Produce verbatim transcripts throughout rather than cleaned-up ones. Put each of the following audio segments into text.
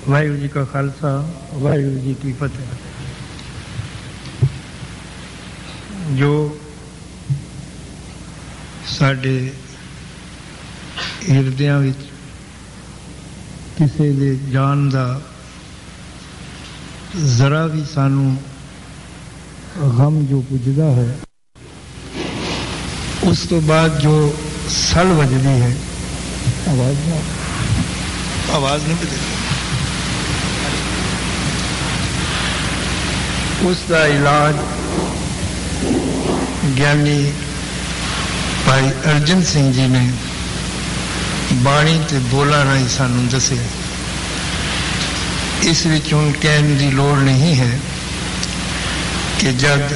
ਵਾਹਿਗੁਰੂ ਜੀ ਕਾ ਖਾਲਸਾ, ਵਾਹਿਗੁਰੂ ਜੀ ਕੀ ਫਤਿਹ। ਜੋ ਸਾਡੇ ਹਿਰਦਿਆਂ ਵਿੱਚ ਕਿਸੇ ਦੇ ਜਾਣ ਦਾ ਜ਼ਰਾ ਵੀ ਸਾਨੂੰ ਗਮ ਜੋ ਪੁੱਜਦਾ ਹੈ, ਉਸ ਤੋਂ ਬਾਅਦ ਜੋ ਸਲ ਵੱਜਦੀ ਹੈ, ਆਵਾਜ਼ ਨਾ ਆਵਾਜ਼ ਨਹੀਂ ਬਦਲਦੀ, ਉਸ ਦਾ ਇਲਾਜ ਗਿਆਨੀ ਭਾਈ ਅਰਜਨ ਸਿੰਘ ਜੀ ਨੇ ਬਾਣੀ ਤੇ ਬੋਲਾਂ ਰਾਹੀਂ ਸਾਨੂੰ ਦੱਸਿਆ। ਇਸ ਵਿੱਚ ਹੁਣ ਕਹਿਣ ਦੀ ਲੋੜ ਨਹੀਂ ਹੈ ਕਿ ਜਦ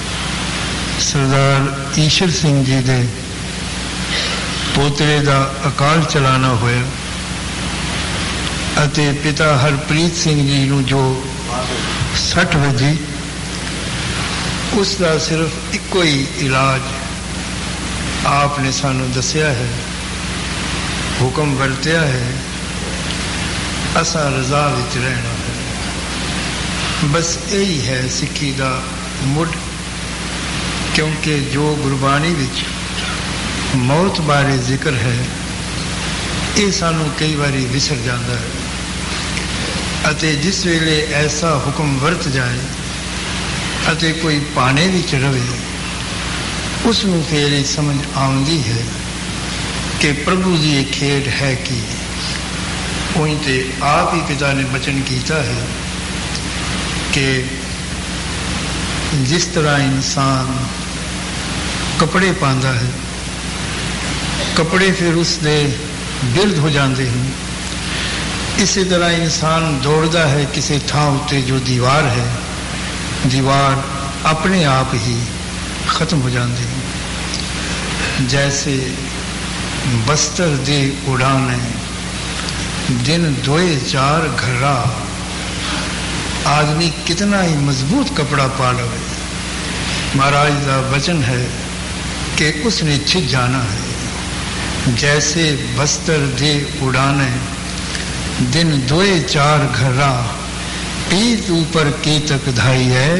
ਸਰਦਾਰ ਈਸ਼ਰ ਸਿੰਘ ਜੀ ਦੇ ਪੋਤਰੇ ਦਾ ਅਕਾਲ ਚਲਾਣਾ ਹੋਇਆ ਅਤੇ ਪਿਤਾ ਹਰਪ੍ਰੀਤ ਸਿੰਘ ਜੀ ਨੂੰ ਜੋ ਸੱਟ ਵੱਜੀ, ਉਸ ਦਾ ਸਿਰਫ ਇੱਕੋ ਹੀ ਇਲਾਜ ਆਪ ਨੇ ਸਾਨੂੰ ਦੱਸਿਆ ਹੈ, ਹੁਕਮ ਵਰਤਿਆ ਹੈ, ਅਸਾਂ ਰਜ਼ਾ ਵਿੱਚ ਰਹਿਣਾ ਹੈ। ਬਸ ਇਹੀ ਹੈ ਸਿੱਖੀ ਦਾ ਮੁੱਢ, ਕਿਉਂਕਿ ਜੋ ਗੁਰਬਾਣੀ ਵਿੱਚ ਮੌਤ ਬਾਰੇ ਜ਼ਿਕਰ ਹੈ, ਇਹ ਸਾਨੂੰ ਕਈ ਵਾਰੀ ਵਿਸਰ ਜਾਂਦਾ ਹੈ ਅਤੇ ਜਿਸ ਵੇਲੇ ਐਸਾ ਹੁਕਮ ਵਰਤ ਜਾਏ ਅਤੇ ਕੋਈ ਪਾਣੇ ਵਿੱਚ ਰਵੇ, ਉਸ ਨੂੰ ਫਿਰ ਇਹ ਸਮਝ ਆਉਂਦੀ ਹੈ ਕਿ ਪ੍ਰਭੂ ਦੀ ਇਹ ਖੇਡ ਹੈ ਕਿ ਉਹੀ ਤੇ ਆਪ ਹੀ ਪਿਤਾ ਨੇ ਬਚਨ ਕੀਤਾ ਹੈ ਕਿ ਜਿਸ ਤਰ੍ਹਾਂ ਇਨਸਾਨ ਕੱਪੜੇ ਪਾਉਂਦਾ ਹੈ, ਕੱਪੜੇ ਫਿਰ ਉਸ ਦੇ ਬਿਰਧ ਹੋ ਜਾਂਦੇ ਹਨ, ਇਸੇ ਤਰ੍ਹਾਂ ਇਨਸਾਨ ਦੌੜਦਾ ਹੈ ਕਿਸੇ ਥਾਂ ਉੱਤੇ ਜੋ ਦੀਵਾਰ ਹੈ, ਦੀਵਾਰ ਆਪਣੇ ਆਪ ਹੀ ਖਤਮ ਹੋ ਜਾਂਦੀ ਹੈ। ਜੈਸੇ ਬਸਤਰ ਦੇ ਉਡਾਨੇ ਦਿਨ ਦੋਏ ਚਾਰ ਘਰਾ, ਆਦਮੀ कितना ही मजबूत कपड़ा पा लवे, महाराज का वचन है कि उसने छिप जाना है। जैसे बस्तर दे उड़ाने दिन दोए चार घरा, पीठ ऊपर की तक धाई है,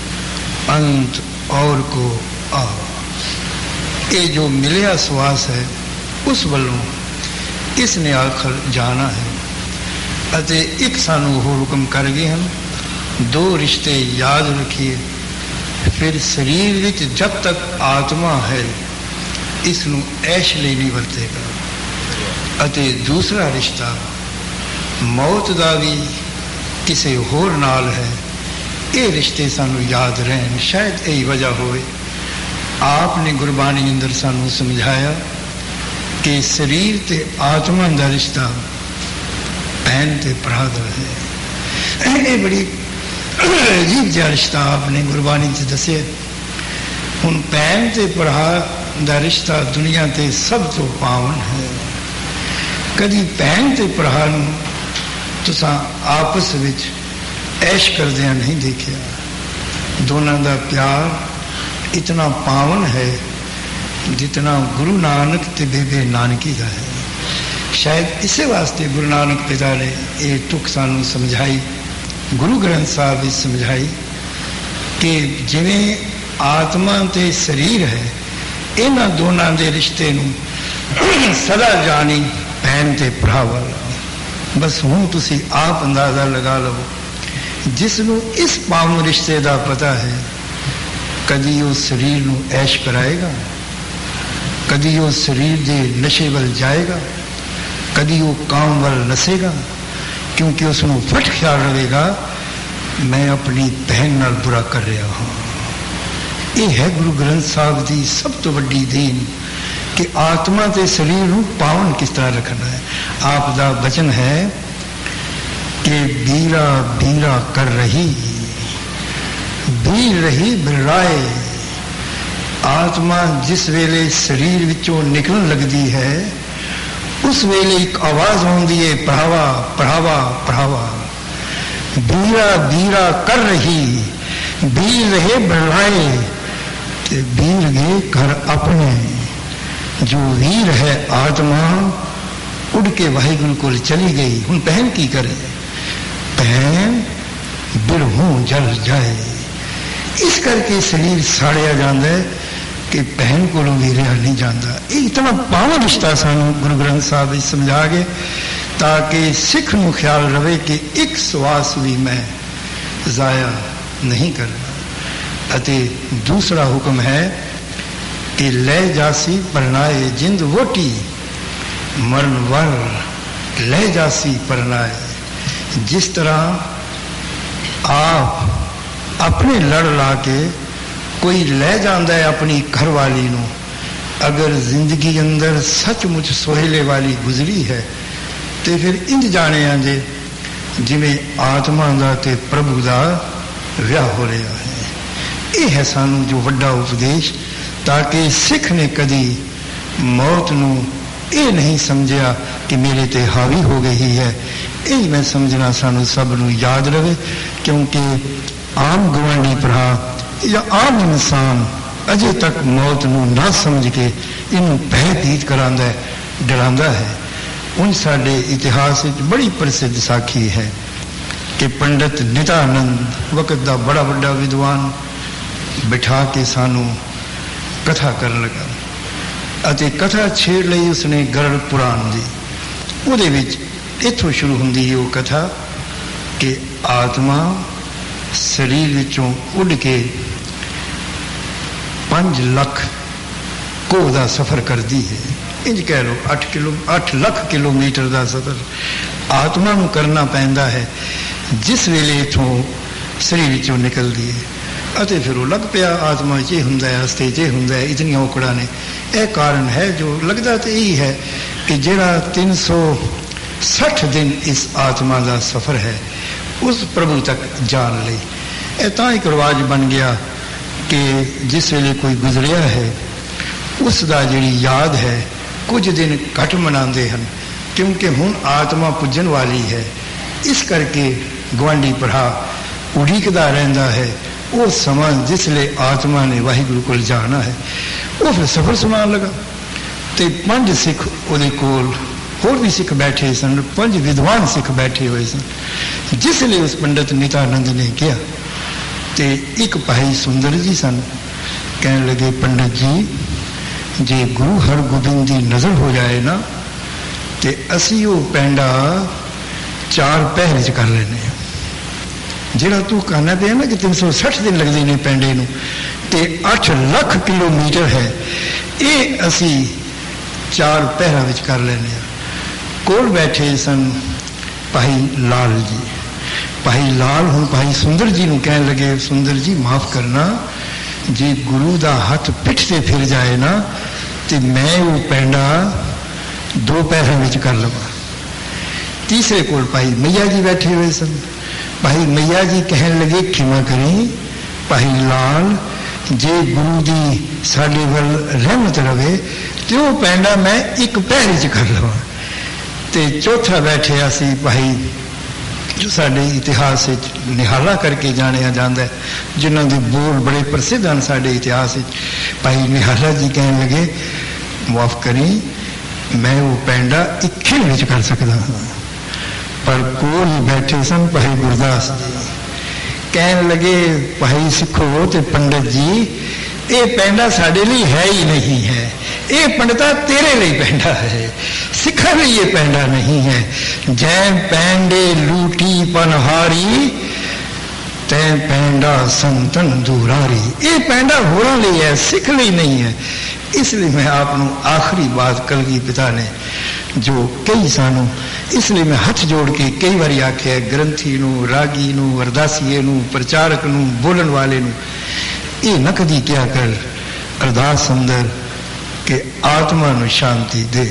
अंत और को आ। ये जो मिलिया श्वास है उस वालों इसने आखिर जाना है। अते एक सानू होर हुक्म कर गए हैं, दो रिश्ते याद रखिए, फिर शरीर विच जब तक आत्मा है इसनू ऐश ਲਈ नहीं ਵਰਤੇਗਾ, ਅਤੇ दूसरा रिश्ता मौत ਦਾ ਵੀ ਕਿਸੇ ਹੋਰ ਨਾਲ ਹੈ। ਇਹ ਰਿਸ਼ਤੇ ਸਾਨੂੰ ਯਾਦ ਰਹਿਣ, ਸ਼ਾਇਦ ਇਹੀ ਵਜ੍ਹਾ ਹੋਵੇ ਆਪ ਨੇ ਗੁਰਬਾਣੀ ਅੰਦਰ ਸਾਨੂੰ ਸਮਝਾਇਆ ਕਿ ਸਰੀਰ ਤੇ ਆਤਮਾ ਦਾ ਰਿਸ਼ਤਾ ਭੈਣ ਤੇ ਭਰਾ ਦਾ ਹੈ। ਇਹ ਬੜੀ ਅਜੀਬ ਜਿਹਾ ਰਿਸ਼ਤਾ ਆਪਨੇ ਗੁਰਬਾਣੀ 'ਚ ਦੱਸਿਆ। ਹੁਣ ਭੈਣ ਤੇ ਭਰਾ ਦਾ ਰਿਸ਼ਤਾ ਦੁਨੀਆ ਤੇ ਸਭ ਤੋਂ ਪਾਵਨ ਹੈ। ਕਦੀ ਭੈਣ ਤੇ ਭਰਾ ਨੂੰ ਤੁਸੀਂ ਆਪਸ ਵਿੱਚ ਐਸ਼ ਕਰਦਿਆਂ ਨਹੀਂ ਦੇਖਿਆ। ਦੋਨਾਂ ਦਾ ਪਿਆਰ ਇਤਨਾ ਪਾਵਨ ਹੈ ਜਿਤਨਾ ਗੁਰੂ ਨਾਨਕ ਤੇ ਬੇਬੇ ਨਾਨਕੀ ਦਾ ਹੈ। ਸ਼ਾਇਦ ਇਸੇ ਵਾਸਤੇ ਗੁਰੂ ਨਾਨਕ ਪਿਤਾ ਨੇ ਇਹ ਤੁਕ ਸਾਨੂੰ ਸਮਝਾਈ, ਗੁਰੂ ਗ੍ਰੰਥ ਸਾਹਿਬ ਵਿੱਚ ਸਮਝਾਈ ਕਿ ਜਿਵੇਂ ਆਤਮਾ ਤੇ ਸਰੀਰ ਹੈ, ਇਹਨਾਂ ਦੋਨਾਂ ਦੇ ਰਿਸ਼ਤੇ ਨੂੰ ਸਦਾ ਜਾਣੀ ਭੈਣ ਤੇ ਭਰਾ ਵਾਲਾ। ਬਸ ਹੁਣ ਤੁਸੀਂ ਆਪ ਅੰਦਾਜ਼ਾ ਲਗਾ ਲਵੋ, ਜਿਸ ਨੂੰ ਇਸ ਪਾਵਨ ਰਿਸ਼ਤੇ ਦਾ ਪਤਾ ਹੈ, ਕਦੀ ਉਹ ਸਰੀਰ ਨੂੰ ਐਸ਼ ਕਰਾਏਗਾ, ਕਦੀ ਉਹ ਸਰੀਰ ਦੇ ਨਸ਼ੇ ਵੱਲ ਜਾਏਗਾ, ਕਦੀ ਉਹ ਕਾਮ ਵੱਲ ਨਸੇਗਾ, ਕਿਉਂਕਿ ਉਸ ਨੂੰ ਫਟ ਖਿਆਲ ਰਹੇਗਾ ਮੈਂ ਆਪਣੀ ਭੈਣ ਨਾਲ ਬੁਰਾ ਕਰ ਰਿਹਾ ਹਾਂ। ਇਹ ਹੈ ਗੁਰੂ ਗ੍ਰੰਥ ਸਾਹਿਬ ਦੀ ਸਭ ਤੋਂ ਵੱਡੀ ਦੇਣ ਕਿ ਆਤਮਾ ਤੇ ਸਰੀਰ ਨੂੰ ਪਾਵਨ ਕਿਸ ਤਰ੍ਹਾਂ ਰੱਖਣਾ ਹੈ। ਆਪ ਦਾ ਬਚਨ ਹੈ ਕਿ ਬੀਰਾ ਬੀਰਾ ਕਰ ਰਹੀ, ਬੀਰ ਰਹੀ ਬਿਰਾਏ। ਆਤਮਾ ਜਿਸ ਵੇਲੇ ਸਰੀਰ ਵਿੱਚੋਂ ਨਿਕਲਣ ਲੱਗਦੀ ਹੈ, ਉਸ ਵੇਲੇ ਇੱਕ ਆਵਾਜ਼ ਆਉਂਦੀ ਹੈ, ਭਰਾਵਾ ਭਰਾਵਾ ਭਰਾਵਾ। ਬੀਰਾ ਬੀਰਾ ਕਰ ਰਹੀ, ਬੀਰ ਰਹੇ ਬਿਰਾਏ, ਤੇ ਬੀਰ ਗਏ ਘਰ ਆਪਣੇ। ਜੋ ਵੀਰ ਹੈ ਆਤਮਾ ਉੱਡ ਕੇ ਵਾਹਿਗੁਰੂ ਕੋਲ ਚਲੀ ਗਈ। ਹੁਣ ਭੈਣ ਕੀ ਕਰੇ? ਭੈਣ ਬਿਰਹੋਂ ਜਲ ਜਾਏ। ਇਸ ਕਰਕੇ ਸਰੀਰ ਸਾੜਿਆ ਜਾਂਦਾ ਹੈ ਕਿ ਭੈਣ ਕੋਲੋਂ ਵੀ ਰਿਹਾ ਨਹੀਂ ਜਾਂਦਾ। ਇਹ ਇਤਨਾ ਪਾਵਨ ਰਿਸ਼ਤਾ ਸਾਨੂੰ ਗੁਰੂ ਗ੍ਰੰਥ ਸਾਹਿਬ ਵਿੱਚ ਸਮਝਾ ਗਏ ਤਾਂ ਕਿ ਸਿੱਖ ਨੂੰ ਖਿਆਲ ਰਵੇ ਕਿ ਇੱਕ ਸਵਾਸ ਵੀ ਮੈਂ ਜ਼ਾਇਆ ਨਹੀਂ ਕਰਨਾ। ਅਤੇ ਦੂਸਰਾ ਹੁਕਮ ਹੈ ਕਿ ਲੈ ਜਾਸੀ ਪਰਨਾਏ ਜਿੰਦ ਵੋਟੀ, ਮਰਨ ਵਰ ਲੈ ਜਾਸੀ ਪਰਨਾਏ। ਜਿਸ ਤਰ੍ਹਾਂ ਆਪ ਆਪਣੇ ਲੜ ਲਾ ਕੇ ਕੋਈ ਲੈ ਜਾਂਦਾ ਹੈ ਆਪਣੀ ਘਰਵਾਲੀ ਨੂੰ, ਅਗਰ ਜ਼ਿੰਦਗੀ ਅੰਦਰ ਸੱਚਮੁੱਚ ਸੋਹਿਲੇ ਵਾਲੀ ਗੁਜ਼ਰੀ ਹੈ ਤੇ ਫਿਰ ਇੰਜ ਜਾਣਿਆ ਜੇ ਜਿਵੇਂ ਆਤਮਾ ਦਾ ਤੇ ਪ੍ਰਭੂ ਦਾ ਵਿਆਹ ਹੋ ਰਿਹਾ ਹੈ। ਇਹ ਹੈ ਸਾਨੂੰ ਜੋ ਵੱਡਾ ਉਪਦੇਸ਼, ਤਾਂ ਕਿ ਸਿੱਖ ਨੇ ਕਦੀ ਮੌਤ ਨੂੰ ਇਹ ਨਹੀਂ ਸਮਝਿਆ ਕਿ ਮੇਰੇ ਤੇ ਹਾਵੀ ਹੋ ਗਈ ਹੈ। ਇਹ ਮੈਂ ਸਮਝਣਾ ਸਾਨੂੰ ਸਭ ਨੂੰ ਯਾਦ ਰਵੇ, ਕਿਉਂਕਿ ਆਮ ਗੁਆਂਢੀ ਭਰਾ ਜਾਂ ਆਮ ਇਨਸਾਨ ਅਜੇ ਤੱਕ ਮੌਤ ਨੂੰ ਨਾ ਸਮਝ ਕੇ ਇਹਨੂੰ ਭੈਭੀਤ ਕਰਾਂਦਾ, ਡਰਾਉਂਦਾ ਹੈ। ਹੁਣ ਸਾਡੇ ਇਤਿਹਾਸ ਵਿੱਚ ਬੜੀ ਪ੍ਰਸਿੱਧ ਸਾਖੀ ਹੈ ਕਿ ਪੰਡਤ ਨਿਤਾਨੰਦ ਵਕਤ ਦਾ ਬੜਾ ਵੱਡਾ ਵਿਦਵਾਨ ਬਿਠਾ ਕੇ ਸਾਨੂੰ ਕਥਾ ਕਰਨ ਲੱਗਾ ਅਤੇ ਕਥਾ ਛੇੜ ਲਈ ਉਸਨੇ ਗਰੜ ਪੁਰਾਣ ਦੀ। ਉਹਦੇ ਵਿੱਚ ਇੱਥੋਂ ਸ਼ੁਰੂ ਹੁੰਦੀ ਹੈ ਉਹ ਕਥਾ ਕਿ ਆਤਮਾ ਸਰੀਰ ਵਿੱਚੋਂ ਉੱਡ ਕੇ ਪੰਜ ਲੱਖ ਕੋਹ ਦਾ ਸਫ਼ਰ ਕਰਦੀ ਹੈ। ਇੰਜ ਕਹਿ ਲਓ ਅੱਠ ਕਿਲੋ ਅੱਠ ਲੱਖ ਕਿਲੋਮੀਟਰ ਦਾ ਸਫ਼ਰ ਆਤਮਾ ਨੂੰ ਕਰਨਾ ਪੈਂਦਾ ਹੈ ਜਿਸ ਵੇਲੇ ਇੱਥੋਂ ਸਰੀਰ ਵਿੱਚੋਂ ਨਿਕਲਦੀ ਹੈ। ਅਤੇ ਫਿਰ ਉਹ ਲੱਗ ਪਿਆ ਆਤਮਾ ਵਿੱਚ ਇਹ ਹੁੰਦਾ ਹੈ, ਹਸਤੇ 'ਚ ਇਹ ਹੁੰਦਾ ਹੈ, ਇਤਨੀਆਂ ਔਕੜਾਂ ਨੇ। ਇਹ ਕਾਰਨ ਹੈ ਜੋ ਲੱਗਦਾ ਤਾਂ ਇਹੀ ਹੈ ਕਿ ਜਿਹੜਾ ਤਿੰਨ ਸੌ ਸੱਠ ਦਿਨ ਇਸ ਆਤਮਾ ਦਾ ਸਫ਼ਰ ਹੈ ਉਸ ਪ੍ਰਭੂ ਤੱਕ ਜਾਣ ਲਈ। ਇਹ ਤਾਂ ਇੱਕ ਰਿਵਾਜ ਬਣ ਗਿਆ ਕਿ ਜਿਸ ਵੇਲੇ ਕੋਈ ਗੁਜ਼ਰਿਆ ਹੈ ਉਸ ਦਾ ਜਿਹੜੀ ਯਾਦ ਹੈ ਕੁਝ ਦਿਨ ਘੱਟ ਮਨਾਉਂਦੇ ਹਨ, ਕਿਉਂਕਿ ਹੁਣ ਆਤਮਾ ਪੁੱਜਣ ਵਾਲੀ ਹੈ। ਇਸ ਕਰਕੇ ਗੁਆਂਢੀ ਭਰਾ ਉਡੀਕਦਾ ਰਹਿੰਦਾ ਹੈ ਉਹ ਸਮਾਂ ਜਿਸ ਵੇਲੇ ਆਤਮਾ ਨੇ ਵਾਹਿਗੁਰੂ ਕੋਲ ਜਾਣਾ ਹੈ। ਉਹ ਫਿਰ ਸਫ਼ਰ ਸੁਣਾਉਣ ਲੱਗਾ ਤੇ ਪੰਜ ਸਿੱਖ ਉਹਦੇ ਕੋਲ, ਹੋਰ ਵੀ ਸਿੱਖ ਬੈਠੇ ਸਨ, ਪੰਜ ਵਿਦਵਾਨ ਸਿੱਖ ਬੈਠੇ ਹੋਏ ਸਨ। ਜਿਸ ਵੇਲੇ ਉਸ ਪੰਡਤ ਨਿਤਾਨੰਦ ਨੇ ਕਿਹਾ ਤੇ ਇੱਕ ਭਾਈ ਸੁੰਦਰ ਜੀ ਸਨ, ਕਹਿਣ ਲੱਗੇ ਪੰਡਤ ਜੀ ਜੇ ਗੁਰੂ ਹਰਗੋਬਿੰਦ ਦੀ ਨਜ਼ਰ ਹੋ ਜਾਏ ਨਾ ਤੇ ਅਸੀਂ ਉਹ ਪੈਂਡਾ ਚਾਰ ਪਹਿਰ 'ਚ ਕਰ ਲੈਂਦੇ ਹਾਂ। ਜਿਹੜਾ ਤੂੰ कहना ਪਿਆ ਨਾ ਕਿ ਤਿੰਨ ਸੌ ਸੱਠ ਦਿਨ ਲੱਗਦੇ ਨੇ ਪੈਂਡੇ ਨੂੰ ਤੇ ਅੱਠ ਲੱਖ ਕਿਲੋਮੀਟਰ ਹੈ, ਇਹ ਅਸੀਂ ਚਾਰ ਪਹਿਰਾਂ ਵਿੱਚ ਕਰ ਲੈਂਦੇ ਹਾਂ। ਕੋਲ ਬੈਠੇ ਸਨ ਭਾਈ ਲਾਲ ਜੀ। ਭਾਈ ਲਾਲ ਹੁਣ ਭਾਈ ਸੁੰਦਰ ਜੀ ਨੂੰ ਕਹਿਣ ਲੱਗੇ ਸੁੰਦਰ ਜੀ ਮਾਫ ਕਰਨਾ, ਜੇ ਗੁਰੂ ਦਾ ਹੱਥ ਪਿੱਠ ਤੇ ਫਿਰ ਜਾਏ ਨਾ ਤੇ ਮੈਂ ਉਹ ਪੈਂਡਾ ਦੋ ਪਹਿਰਾਂ ਵਿੱਚ ਕਰ ਲਵਾਂ। ਤੀਸਰੇ ਕੋਲ ਭਾਈ ਮਈਆ ਜੀ ਬੈਠੇ ਹੋਏ ਸਨ। ਭਾਈ ਮਈਆ ਜੀ ਕਹਿਣ ਲੱਗੇ ਖਿਮਾ ਕਰੀ ਭਾਈ ਲਾਲ, ਜੇ ਗੁਰੂ ਦੀ ਸਾਡੇ ਵੱਲ ਰਹਿਮਤ ਰਵੇ ਤੇ ਉਹ ਪੈਂਡਾ ਮੈਂ ਇੱਕ ਪਹਿਰ 'ਚ ਕਰ ਲਵਾਂ। ਤੇ ਚੌਥਾ ਬੈਠਿਆ ਸੀ ਭਾਈ ਜੋ ਸਾਡੇ ਇਤਿਹਾਸ ਵਿੱਚ ਨਿਹਾਲਾ ਕਰਕੇ ਜਾਣਿਆ ਜਾਂਦਾ ਹੈ, ਜਿਨ੍ਹਾਂ ਦੇ ਬੋਲ ਬੜੇ ਪ੍ਰਸਿੱਧ ਹਨ ਸਾਡੇ ਇਤਿਹਾਸ ਵਿੱਚ। ਭਾਈ ਨਿਹਾਲਾ ਜੀ ਕਹਿਣ ਲੱਗੇ ਮਾਫ ਕਰੀ ਮੈਂ ਉਹ ਪੈਂਡਾ ਇੱਕ ਖਿਣ ਵਿੱਚ ਕਰ ਸਕਦਾ ਹਾਂ। ਪਰ ਕੋਲ ਹੀ ਬੈਠੇ ਸਨ ਭਾਈ ਗੁਰਦਾਸ ਜੀ, ਕਹਿਣ ਲੱਗੇ ਭਾਈ ਸਿੱਖੋ ਤੇ ਪੰਡਤ ਜੀ ਇਹ ਪੈਂਡਾ ਸਾਡੇ ਲਈ ਹੈ ਹੀ ਨਹੀਂ ਹੈ, ਇਹ ਪੰਡਤਾ ਤੇਰੇ ਲਈ ਪੈਂਡਾ ਹੈ, ਸਿੱਖਾਂ ਲਈ ਇਹ ਪੈਂਡਾ ਨਹੀਂ ਹੈ। ਜੈ ਪੈਂਡੇ ਲੂਟੀ ਪਨਹਾਰੀ ਤੈ ਪੈਂਡਾ ਸੰਤਨ ਦੁਰਾਰੀ। ਇਹ ਪੈਂਡਾ ਹੋਰਾਂ ਲਈ ਹੈ, ਸਿੱਖ ਲਈ ਨਹੀਂ ਹੈ। ਇਸ ਲਈ ਮੈਂ ਆਪ ਨੂੰ ਆਖਰੀ ਬਾਤ ਕਲਗੀ ਪਿਤਾ ਨੇ ਜੋ ਕਈ ਸਾਨੂੰ, ਇਸ ਲਈ ਮੈਂ ਹੱਥ ਜੋੜ ਕੇ ਕਈ ਵਾਰੀ ਆਖਿਆ ਗ੍ਰੰਥੀ ਨੂੰ, ਰਾਗੀ ਨੂੰ, ਅਰਦਾਸੀਏ ਨੂੰ, ਪ੍ਰਚਾਰਕ ਨੂੰ, ਬੋਲਣ ਵਾਲੇ ਨੂੰ, ਇਹ ਨਾ ਕਦੀ ਕਿਹਾ ਕਰ ਅਰਦਾਸ ਅੰਦਰ ਕਿ ਆਤਮਾ ਨੂੰ ਸ਼ਾਂਤੀ ਦੇ।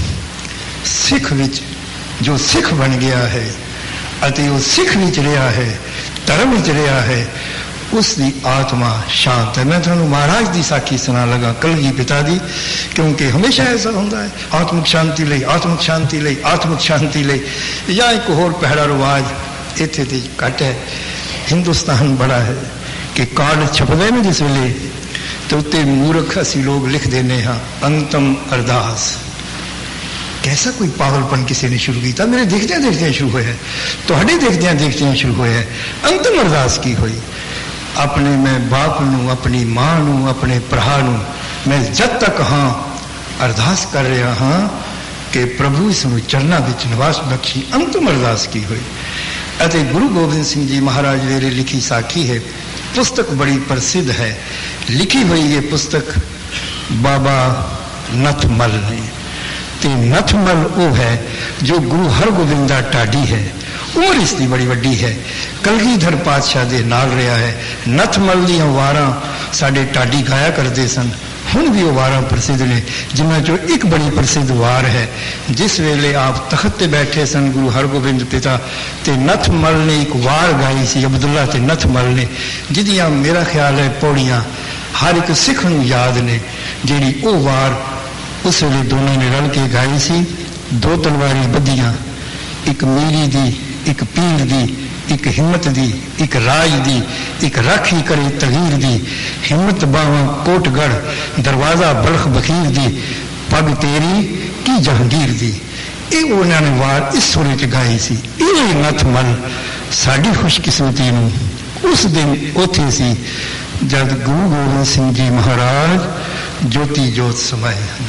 ਸਿੱਖ ਵਿੱਚ ਜੋ ਸਿੱਖ ਬਣ ਗਿਆ ਹੈ ਅਤੇ ਉਹ ਸਿੱਖ ਵਿੱਚ ਰਿਹਾ ਹੈ, ਧਰਮ ਵਿੱਚ ਰਿਹਾ ਹੈ, ਉਸ ਦੀ ਆਤਮਾ ਸ਼ਾਂਤ ਹੈ। ਮੈਂ ਤੁਹਾਨੂੰ ਮਹਾਰਾਜ ਦੀ ਸਾਖੀ ਸੁਣਾ ਲਗਾ ਕਲਗੀ ਪਿਤਾ ਦੀ, ਕਿਉਂਕਿ ਹਮੇਸ਼ਾ ਐਸਾ ਹੁੰਦਾ ਹੈ ਆਤਮਿਕ ਸ਼ਾਂਤੀ ਲਈ, ਆਤਮਿਕ ਸ਼ਾਂਤੀ ਲਈ, ਆਤਮਿਕ ਸ਼ਾਂਤੀ ਲਈ। ਜਾਂ ਇੱਕ ਹੋਰ ਪਹਿਲਾ ਰਿਵਾਜ ਇੱਥੇ ਤੇ ਘੱਟ ਹੈ, ਹਿੰਦੁਸਤਾਨ ਬੜਾ ਹੈ ਕਿ ਕਾਰਡ ਛਪਦੇ ਨੇ ਜਿਸ ਵੇਲੇ ਤੇ ਉੱਤੇ ਮੂਰਖ ਅਸੀਂ ਲੋਕ ਲਿਖ ਦਿੰਦੇ ਹਾਂ ਅੰਤਮ ਅਰਦਾਸ, कैसा कोई पागलपन किसी ने शुरू किया? मेरे देखद्या देखद्या शुरू होया, तुहाडे देखद्या देखद्या शुरू होया। अंतिम अरदास की हुई, अपने मैं बाप नूं, अपनी मां नूं, अपने भरा नूं मैं जद तक हाँ अरदास कर रहा हाँ कि प्रभु इसनूं चरना विच निवास बख्शी। अंतिम अरदास की हुई। अते गुरु गोबिंद सिंह जी महाराज वेरे लिखी साखी है, पुस्तक बड़ी प्रसिद्ध है। लिखी हुई ये पुस्तक बाबा नथमल ने। ते नथमल वो है जो गुरु हरगोबिंद दा टाडी है, उम्र इसकी बड़ी वड्डी है, कलगीधर पातशाह दे नाल रहा है। नथमल दीयां वारां साडे टाडी गाया करते सन, हुण भी वो वारां प्रसिद्ध ने, जिन्हां चों एक बड़ी प्रसिद्ध वार है जिस वेले आप तखत ते बैठे सन गुरु हरगोबिंद पिता, ते नथमल ने एक वार गाई सी अब्दुल्ला ते नथमल ने, जिहदियां मेरा ख्याल है पौड़ियां हर एक सिख नूं याद ने। जिहड़ी वो वार उस वेले दोनों ने रल के गाई सी। दो तलवारी बधियां, एक मीरी दी, एक पीर दी, एक हिम्मत दी, एक राज दी, एक राखी करे तगीर दी, हिम्मत बावा कोटगढ़ दरवाजा बलख बखीर दी, पग तेरी की जहांगीर दी। ये उन्होंने वार इस सुर च गाई सी। ये नथमल साड़ी खुशकिस्मती नूं उस दिन उत्थे सी जब गुरु गोबिंद सिंह जी महाराज ज्योति जोत समाए हैं।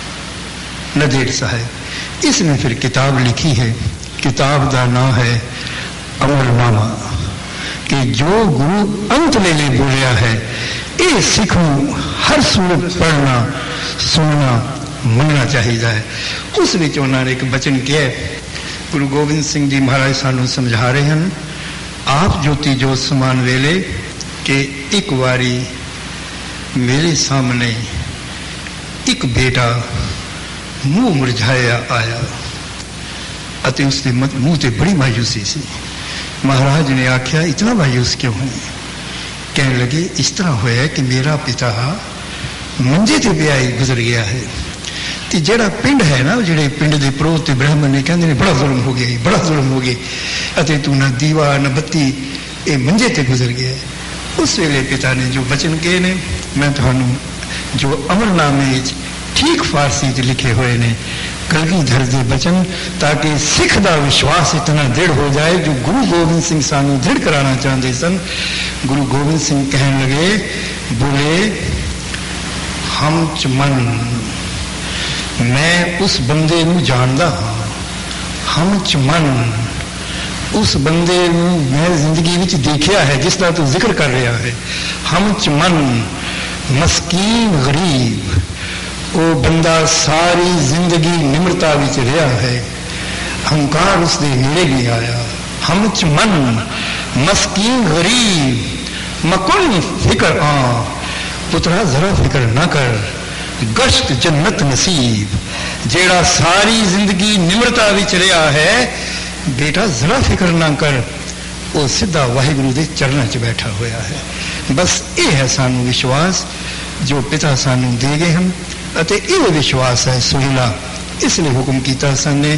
नदेड़ साहब इसने फिर किताब लिखी है, किताब का नाम है अमरनामा, कि जो गुरु अंत वेले बोलिया है ये सिख नूं हर सूरत पढ़ना सुनना मनना चाहिए है। उस विच उन्होंने एक बचन किया, गुरु गोबिंद सिंह जी महाराज सानू समझा रहे हैं, आप ज्योति जोत समान वेले कि एक बारी मेरे सामने एक बेटा मुंह मुरझाया आया अते उसके मुंह से बड़ी मायूसी सी। महाराज ने आख्या इतना मायूस क्यों है? कहने लगे इस तरह होया कि मेरा पिता मंजे ते पिया ही गुजर गया है, ते जेड़ा पिंड है ना, जेड़े पिंड के पुरोहित ते ब्राह्मण ने कहते बड़ा जुल्म हो गया, बड़ा जुल्म हो गया, अते तू न दीवा न बत्ती ये मंजे ते गुजर गया। उस वेले पिता ने जो बचन कहे ने मैं तुहानू जो अमरनामे ठीक फारसी च लिखे हुए ने कलगीधर के बचन, ताकि सिख का विश्वास इतना दृढ़ हो जाए जो गुरु गोबिंद सिंह सानू दृढ़ कराना चाहते सन। गुरु गोबिंद सिंह कहने लगे, बोले हम चमन मैं उस बंदे नू जानदा हाँ, हम चमन उस बंदे नू मैं जिंदगी विच देखिया है जिसका तू जिक्र कर रहा है। हम चमन मस्कीन गरीब, वो बंदा सारी जिंदगी निम्रता विच रहा है, अहंकार उसके नेड़े नहीं आया। हम चमन मस्कीन गरीब मकुन फिक्र आ, पुत्रा जरा फिक्र ना कर, गश्त जन्नत नसीब। जेड़ा सारी जिंदगी निम्रता विच रहा है, बेटा जरा फिक्र ना कर, वो सीधा वाहिगुरु के चरणों च बैठा हुआ है। बस ये है सानू विश्वास जो पिता सानू दे गए हम, अते ये विश्वास है सुहेला इसलिए हुक्म किया सन ने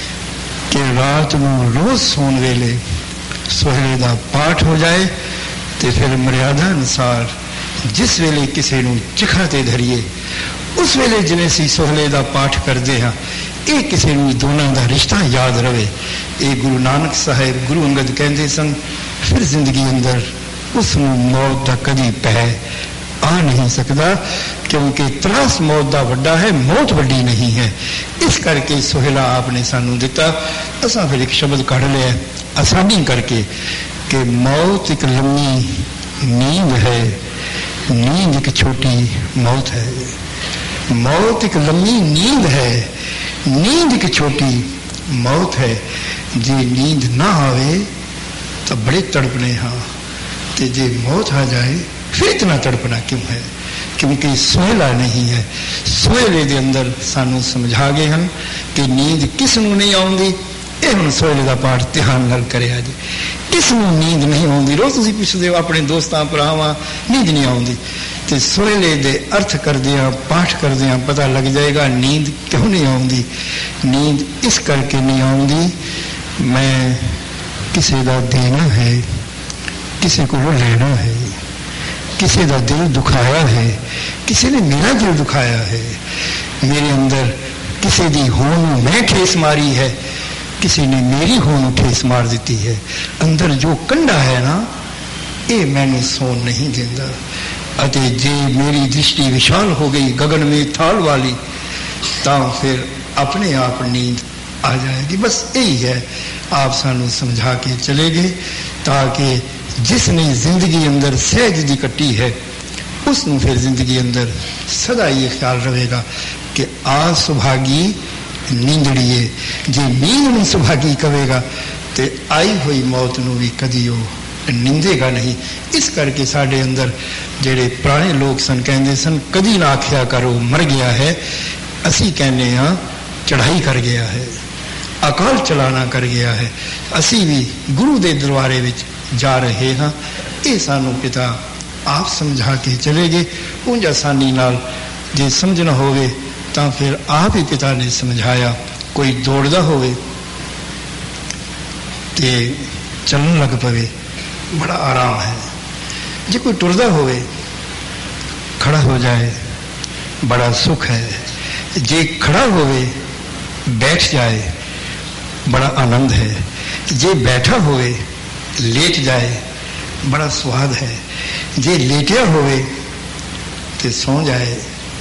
कि रात नूं रोज सोन वेले सुहेले का पाठ हो जाए, तो फिर मर्यादा अनुसार जिस वेले किसी नूं चिखा ते धरिए उस वेले जिवें सी सुहेले का पाठ करते हाँ, ये किसी नूं दोनों का रिश्ता याद रहे। ये गुरु नानक साहेब गुरु अंगद कहते सन, फिर जिंदगी अंदर उस मौत का कभी पै आ नहीं सकता, क्योंकि त्रास मौत का वड्डा है, मौत वड्डी नहीं है। इस करके सुहेला आपने सानू दिता। असा फिर एक शब्द कढ़ लिया आसानी करके कि मौत एक लम्मी नींद है, नींद एक छोटी मौत है। मौत एक लम्मी नींद है, नींद एक छोटी मौत है। जे नींद ना आवे तो बड़े तड़पने हाँ, तो जे मौत आ जाए फिर इतना तड़पना क्यों है? क्योंकि सुहेला नहीं है। सुहेले के अंदर सानू समझा गए हैं कि नींद किस नूं नहीं आउंदी। ये हुण सुहेले का पाठ ध्यान नाल करिया जी, किस नूं नींद नहीं आउंदी। रोज तुसीं पुछदे हो अपने दोस्तां भरावां, नींद नहीं आउंदी, तो सुहेले दे अर्थ करदियां पाठ करदियां पता लग जाएगा नींद क्यों नहीं आउंदी। नींद इस करके नहीं आउंदी, मैं किसी का देना है, किसी को लेना है, किसी का दिल दुखाया है, किसी ने मेरा दिल दुखाया है, मेरे अंदर ਕਿਸੇ ਦੀ ਹੋਣ ਨੂੰ ਮੈਂ ਠੇਸ ਮਾਰੀ ਹੈ, ਕਿਸੇ ਨੇ ਮੇਰੀ ਹੋਣ ਨੂੰ ਠੇਸ ਮਾਰ ਦਿੱਤੀ ਹੈ। ਅੰਦਰ ਜੋ ਕੰਡਾ ਹੈ ਨਾ, ਇਹ ਮੈਨੂੰ ਸੌਣ ਨਹੀਂ ਦਿੰਦਾ। ਅਤੇ ਜੇ ਮੇਰੀ ਦ੍ਰਿਸ਼ਟੀ ਵਿਸ਼ਾਲ ਹੋ ਗਈ ਗगन में थाल वाली, ਤਾਂ ਫਿਰ ਆਪਣੇ ਆਪ ਨੀਂਦ ਆ ਜਾਏਗੀ। ਬਸ ਇਹੀ ਹੈ, ਆਪ ਸਾਨੂੰ ਸਮਝਾ ਕੇ ਚਲੇ ਗਏ ਤਾਂ ਕਿ ਜਿਸ ਨੇ ਜ਼ਿੰਦਗੀ ਅੰਦਰ ਸਹਿਜ ਦੀ ਕੱਟੀ ਹੈ, ਉਸ ਨੂੰ ਫਿਰ ਜ਼ਿੰਦਗੀ ਅੰਦਰ ਸਦਾ ਇਹ ਖਿਆਲ ਰਹੇਗਾ ਕਿ ਆ ਸੁਭਾਗੀ ਨੀਂਦੜੀਏ। ਜੇ ਨੀਂਦ ਨੂੰ ਸੁਭਾਗੀ ਕਹੇਗਾ ਤੇ ਆਈ ਹੋਈ ਮੌਤ ਨੂੰ ਵੀ ਕਦੀ ਉਹ ਨਿੰਦੇਗਾ ਨਹੀਂ। ਇਸ ਕਰਕੇ ਸਾਡੇ ਅੰਦਰ ਜਿਹੜੇ ਪੁਰਾਣੇ ਲੋਕ ਸਨ ਕਹਿੰਦੇ ਸਨ ਕਦੀ ਨਾ ਆਖਿਆ ਕਰੋ ਮਰ ਗਿਆ ਹੈ, ਅਸੀਂ ਕਹਿੰਦੇ ਹਾਂ ਚੜ੍ਹਾਈ ਕਰ ਗਿਆ ਹੈ, ਅਕਾਲ ਚਲਾਣਾ ਕਰ ਗਿਆ ਹੈ। ਅਸੀਂ ਵੀ ਗੁਰੂ ਦੇ ਦਰਬਾਰੇ ਵਿੱਚ ਜਾ ਰਹੇ ਹਾਂ। ਇਹ ਸਾਨੂੰ ਪਿਤਾ ਆਪ ਸਮਝਾ ਕੇ ਚਲੇ ਗਏ। ਉਂਝ ਆਸਾਨੀ ਨਾਲ ਜੇ ਸਮਝਣਾ ਹੋਵੇ ਤਾਂ ਫਿਰ ਆਪ ਹੀ ਪਿਤਾ ਨੇ ਸਮਝਾਇਆ। ਕੋਈ ਦੌੜਦਾ ਹੋਵੇ ਤੇ ਚੱਲਣ ਲੱਗ ਪਵੇ, ਬੜਾ ਆਰਾਮ ਹੈ। ਜੇ ਕੋਈ ਟੁਰਦਾ ਹੋਵੇ ਖੜਾ ਹੋ ਜਾਏ, ਬੜਾ ਸੁਖ ਹੈ। ਜੇ ਖੜਾ ਹੋਵੇ ਬੈਠ ਜਾਏ, ਬੜਾ ਆਨੰਦ ਹੈ। ਜੇ ਬੈਠਾ ਹੋਵੇ ਲੇਟ ਜਾਏ, ਬੜਾ ਸਵਾਦ ਹੈ। ਜੇ ਲੇਟਿਆ ਹੋਵੇ ਤੇ ਸੌਂ ਜਾਏ,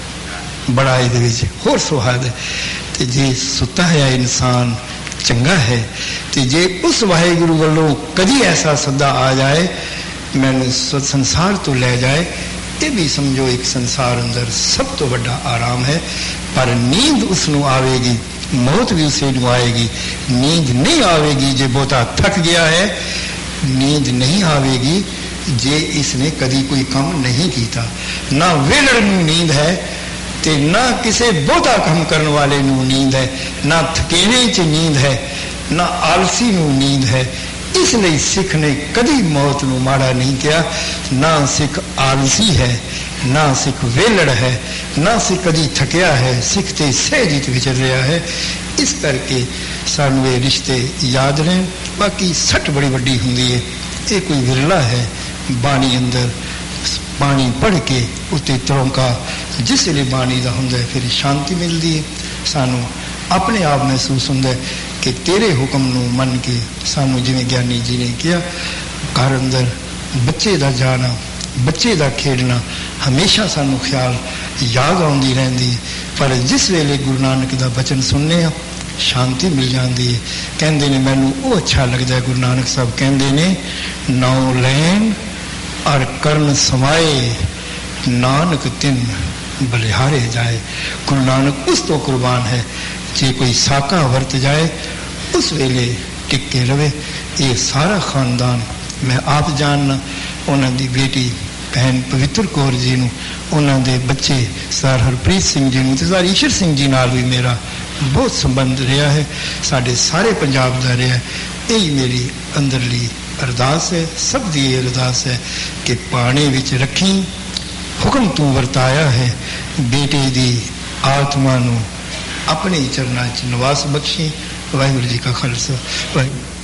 ਬੜਾ ਇਹਦੇ ਵਿੱਚ ਹੋਰ ਸੁਹਾਦ ਹੈ। ਤੇ ਜੇ ਸੁੱਤਾ ਹੋਇਆ ਇਨਸਾਨ ਚੰਗਾ ਹੈ। ਤੇ ਜੇ ਉਸ ਵਾਹਿਗੁਰੂ ਵੱਲੋਂ ਕਦੀ ਐਸਾ ਸੱਦਾ ਆ ਜਾਏ ਮੈਨੂੰ ਸੰਸਾਰ ਤੋਂ ਲੈ ਜਾਏ, ਇਹ ਵੀ ਸਮਝੋ ਇੱਕ ਸੰਸਾਰ ਅੰਦਰ ਸਭ ਤੋਂ ਵੱਡਾ ਆਰਾਮ ਹੈ। ਪਰ ਨੀਂਦ ਉਸ ਨੂੰ ਆਵੇਗੀ, ਮੌਤ ਵੀ ਉਸੇ ਨੂੰ ਆਏਗੀ। ਨੀਂਦ ਨਹੀਂ ਆਵੇਗੀ ਜੇ ਬਹੁਤਾ ਥੱਕ ਗਿਆ ਹੈ, ਨੀਂਦ ਨਹੀਂ ਆਵੇਗੀ ਜੇ ਇਸਨੇ ਕਦੀ ਕੋਈ ਕੰਮ ਨਹੀਂ ਕੀਤਾ। ਨਾ ਵੇਲੜ ਨੂੰ ਨੀਂਦ ਹੈ ਤੇ ਨਾ ਕਿਸੇ ਬਹੁਤਾ ਕੰਮ ਕਰਨ ਵਾਲੇ ਨੂੰ ਨੀਂਦ ਹੈ, ਨਾ ਥਕੇਵੇਂ 'ਚ ਨੀਂਦ ਹੈ, ਨਾ ਆਲਸੀ ਨੂੰ ਨੀਂਦ ਹੈ। ਇਸ ਲਈ ਸਿੱਖ ਨੇ ਕਦੀ ਮੌਤ ਨੂੰ ਮਾੜਾ ਨਹੀਂ ਕਿਹਾ। ਨਾ ਸਿੱਖ ਆਲਸੀ ਹੈ, ਨਾ ਸਿੱਖ ਵੇਲੜ ਹੈ, ਨਾ ਸਿੱਖ ਕਦੀ ਥਕਿਆ ਹੈ। ਸਿੱਖ ਤੇ ਸਹਿਜ ਵਿਚਰ ਰਿਹਾ ਹੈ। ਇਸ ਕਰਕੇ ਸਾਨੂੰ ਇਹ ਰਿਸ਼ਤੇ ਯਾਦ ਰਹਿਣ। ਬਾਕੀ ਸੱਟ ਬੜੀ ਵੱਡੀ ਹੁੰਦੀ ਹੈ, ਇਹ ਕੋਈ ਵਿਰਲਾ ਹੈ। ਬਾਣੀ ਅੰਦਰ ਬਾਣੀ ਪੜ੍ਹ ਕੇ ਉੱਤੇ ਤਰੋਂਕਾ ਜਿਸ ਵੇਲੇ ਬਾਣੀ ਦਾ ਹੁੰਦਾ ਹੈ, ਫਿਰ ਸ਼ਾਂਤੀ ਮਿਲਦੀ ਹੈ। ਸਾਨੂੰ ਆਪਣੇ ਆਪ ਮਹਿਸੂਸ ਹੁੰਦਾ ਹੈ ਕਿ ਤੇਰੇ ਹੁਕਮ ਨੂੰ ਮੰਨ ਕੇ ਸਾਨੂੰ, ਜਿਵੇਂ ਗਿਆਨੀ ਜੀ ਨੇ ਕਿਹਾ, ਘਰ ਅੰਦਰ ਬੱਚੇ ਦਾ ਜਾਣਾ, ਬੱਚੇ ਦਾ ਖੇਡਣਾ ਹਮੇਸ਼ਾ ਸਾਨੂੰ ਖਿਆਲ ਯਾਦ ਆਉਂਦੀ ਰਹਿੰਦੀ ਹੈ। ਪਰ ਜਿਸ ਵੇਲੇ ਗੁਰੂ ਨਾਨਕ ਦਾ ਬਚਨ ਸੁਣਨੇ ਆ, ਸ਼ਾਂਤੀ ਮਿਲ ਜਾਂਦੀ ਹੈ। ਕਹਿੰਦੇ ਨੇ ਮੈਨੂੰ ਉਹ ਅੱਛਾ ਲੱਗਦਾ ਹੈ, ਗੁਰੂ ਨਾਨਕ ਸਾਹਿਬ ਕਹਿੰਦੇ ਨੇ ਨਾਉ ਲੈਣ ਔਰ ਕਰਨ ਸਮਾਏ ਨਾਨਕ ਤਿੰਨ ਬਲਿਹਾਰੇ ਜਾਏ। ਗੁਰੂ ਨਾਨਕ ਉਸ ਤੋਂ ਕੁਰਬਾਨ ਹੈ। ਜੇ ਕੋਈ ਸਾਕਾ ਵਰਤ ਜਾਏ ਉਸ ਵੇਲੇ ਟਿੱਕੇ ਰਵੇ। ਇਹ ਸਾਰਾ ਖਾਨਦਾਨ ਮੈਂ ਆਪ ਜਾਣਨਾ, ਉਹਨਾਂ ਦੀ ਬੇਟੀ ਭੈਣ ਪਵਿੱਤਰ ਕੌਰ ਜੀ ਨੂੰ, ਉਹਨਾਂ ਦੇ ਬੱਚੇ ਸਰ ਹਰਪ੍ਰੀਤ ਸਿੰਘ ਜੀ ਨੂੰ ਤੇ ਸਰ ਈਸ਼ਰ ਸਿੰਘ ਜੀ ਨਾਲ ਵੀ ਮੇਰਾ ਬਹੁਤ ਸੰਬੰਧ ਰਿਹਾ ਹੈ। ਸਾਡੇ ਸਾਰੇ ਪੰਜਾਬ ਦਾ ਰਿਹਾ। ਇਹੀ ਮੇਰੀ ਅੰਦਰਲੀ ਅਰਦਾਸ ਹੈ, ਸਭ ਦੀ ਇਹ ਅਰਦਾਸ ਹੈ ਕਿ ਪਾਣੀ ਵਿੱਚ ਰੱਖੀ ਹੁਕਮ ਤੂੰ ਵਰਤਾਇਆ ਹੈ। ਬੇਟੇ ਦੀ ਆਤਮਾ ਨੂੰ ਆਪਣੇ ਚਰਨਾਂ 'ਚ ਨਿਵਾਸ ਬਖਸ਼ੀ। ਵਾਹਿਗੁਰੂ ਜੀ ਕਾ ਖਾਲਸਾ, ਵਾਹਿਗੁਰੂ।